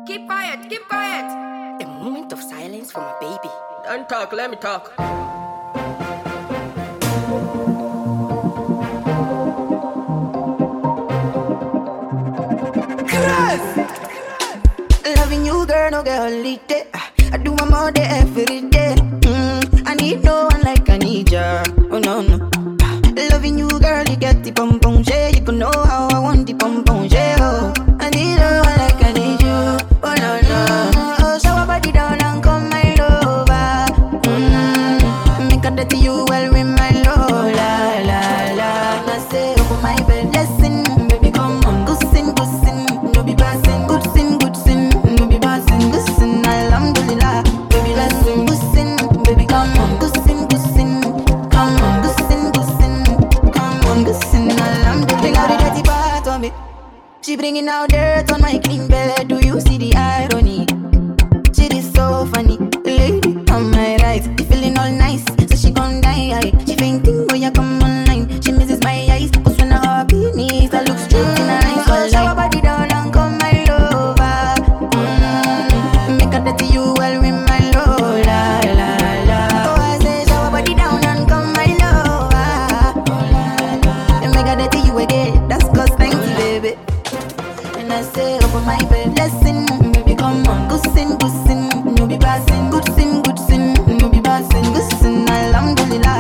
Keep quiet, keep quiet. A moment of silence for my baby. Don't talk, let me talk. Loving you, girl, no get holiday. I do my more day every day. I need no one like I need ya. Oh no no. Loving you, girl, you get the pom pom shit. You can know how I want the pom pom shit. Oh, I need no one like I need you. Oh no no. Oh, shower body down and come my lover. Make a dirty you well with my love. La la la. I say over my bed, listen, baby, come on, go sin, no be passing, good sin, no be passing, good sin, alhamdulillah, baby, listen, good sin, baby, come on, good sin, come on, good sin, come on, good sin, alhamdulillah. Bring out the dirty part of me. She bringing out dirt on my clean bed. Do you see the irony? She is so funny, lady on my right, you feeling all nice, so she gon' die. She fainting when you come online. She misses my eyes, cause when I hug her knees, I look straight in her eyes. So shower body down and come my lover. Make her dirty you well with my love. La la la. Oh, I say shower body down and come my lover. And make her dirty you again. That's cause 90, baby. And I say over my bed, listen, baby, come on, good sin, no be passing, good sin, no be passing, good sin, alhamdulillah.